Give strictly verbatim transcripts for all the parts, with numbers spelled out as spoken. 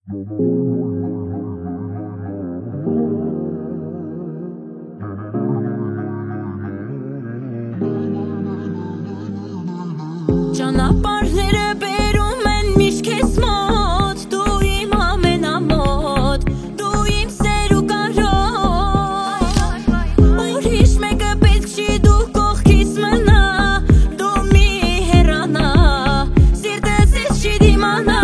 Ճանապարհները բերում են միշտ քեզ մոտ, դու իմ ամենամոտ, դու իմ սեր ու կարոտ, ուրիշ մեկը պետք չի դու կողքիս մնա, դու մի հեռանա, սիրտս ես չի դիմանա,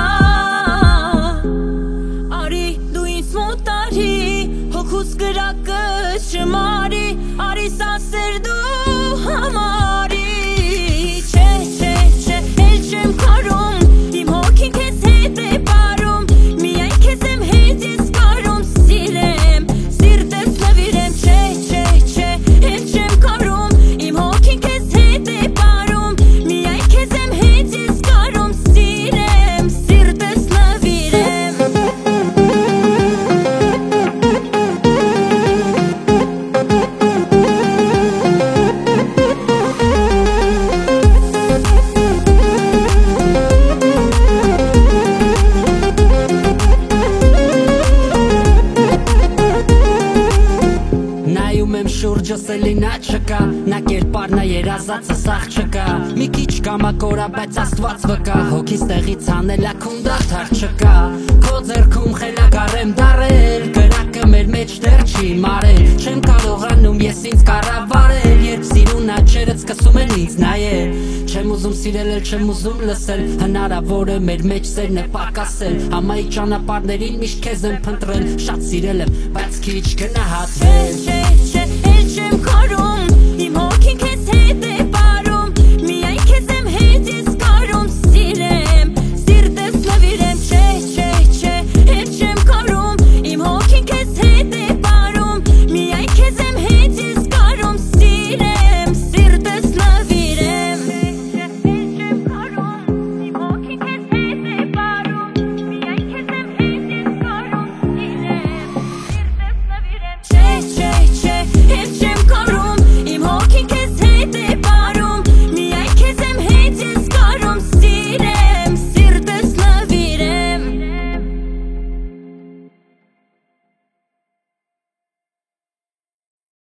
արի դու ինձ մոտ արի, հոգուս կրակը չմարի, արի սա սեր դու համարի. Շուրջս էլի նա չկա, նա կերպար, նա երազածը սաղ չկա, մի քիչ կամակորա, բայց աստված վկա, հոգիս տեղից հանելա քունդաթար չկա, քո ձեռքում խելագար եմ դարել, կրակը մեր մեջ դեռ չի մարել, չեմ կարողանում ես ինձ կառավարել, երբ սիրուն աչքերդ սկսում են ինձ նայել, չեմ ուզում սիրել էլ չեմ ուզում լսել, հնարավոր է մեր մեջ սերն է պակասել, ամայի ճանապարհներին միշտ քեզ եմ փնտրել, շատ սիրել եմ, բայց քիչ գնահատվել.